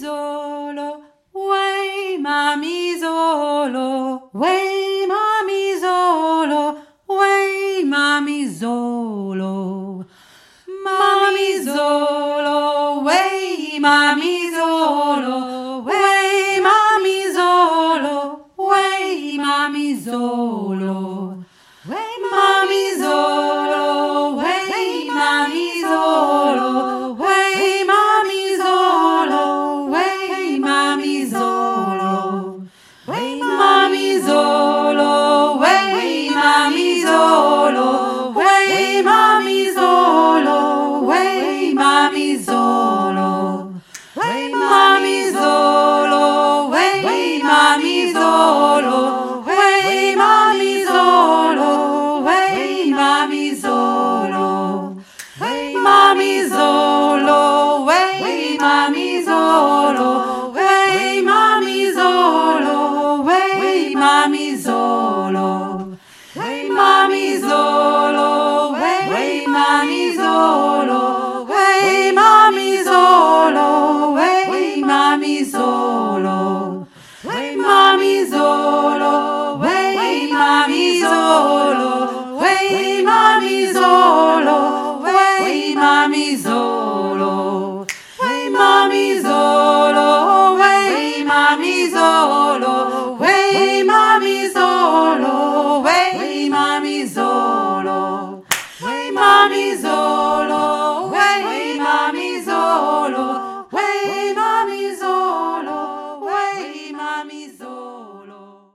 Zolo, way Mami Zolo, way Mami Zolo, way Mami Zolo. Mami Zolo, way Mami Zolo, way Mami Zolo, way Mami Zolo. Way Mami Zolo, way Mami Zolo, way Mami Zolo, way Mami Zolo. Way Mami Zolo, way Mami Zolo, way Mami Zolo, way Mami Zolo. Way Mami Zolo, way Mami Zolo, way Mami Zolo, way Mami Zolo. Way Mami Zolo, way Mami Zolo, way Mami Zolo, way Mami Zolo. Way Mami Zolo, way Mami Zolo, way Mami Zolo, way Mami Zolo. Way Mami Zolo, way Mami Zolo, way Mami Zolo, way Mami Zolo. Way Mami Zolo, way Mami Zolo, way Mami Zolo, way Mami Zolo. Way Mami Zolo, way Mami Zolo, way Mami Zolo, way Mami Zolo.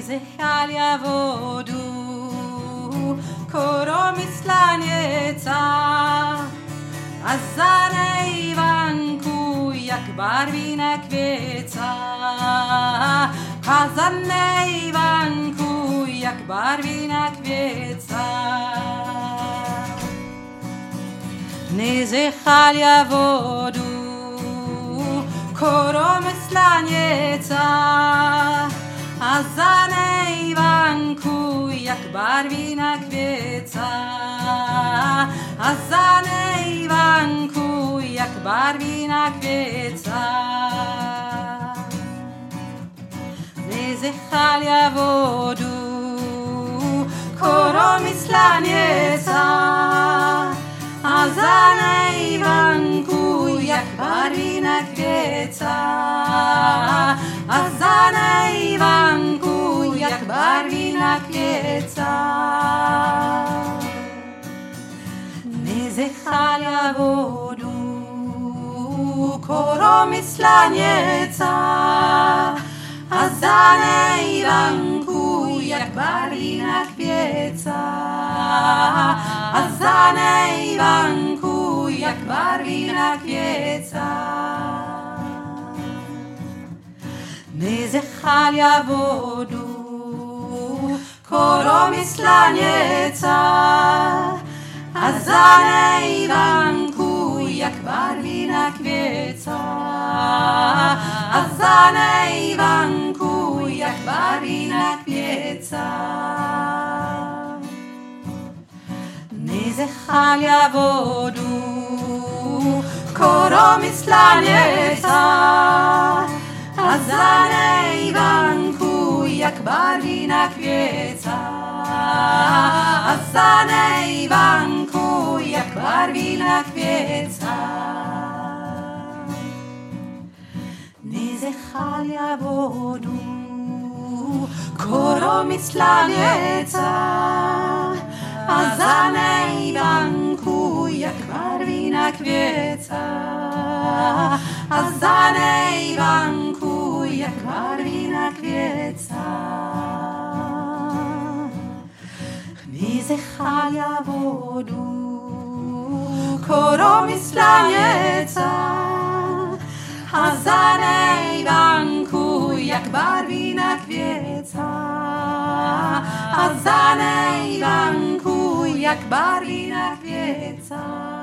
Nezechalia vodu, koromy slanieca, a za nejvanku, jak barvina kvieca. A za nejvanku, jak barvina kvieca. Nezechalia vodu, koromy slanieca, a za nejvanku, jak barvina kvieca. A za nejvanku, jak barvina kvieca. Nezechalia vodu, koromy slanieca, a za nejvanku, jak barvina kvieca. A za nejvanku, jak barvina kvieca. Nezechalia vodu, koromy slanieca, a za nejvanku, jak barvina kvieca. A za nejvanku, jak barvina kvieca. Nezechalia vodu, koromy slanieca, a za nejvanku, jak barvina kvieca. A za nejvanku, jak barvina kvieca. Nezechalia vodu, koromy slanieca, a za nejvanku, jak barvina kvieca. A za nejvanku, jak barvina kvieca. Nezechalia vodu, koromy slanieca, a za nejvanku, jak barvina kvieca. A za nejvanku, jak barvina kvieca. Nezechalia vodu, koromy slanieca, a za nejvanku, jak barvina kvieca. A za nejvanku, jak barvina kvieca.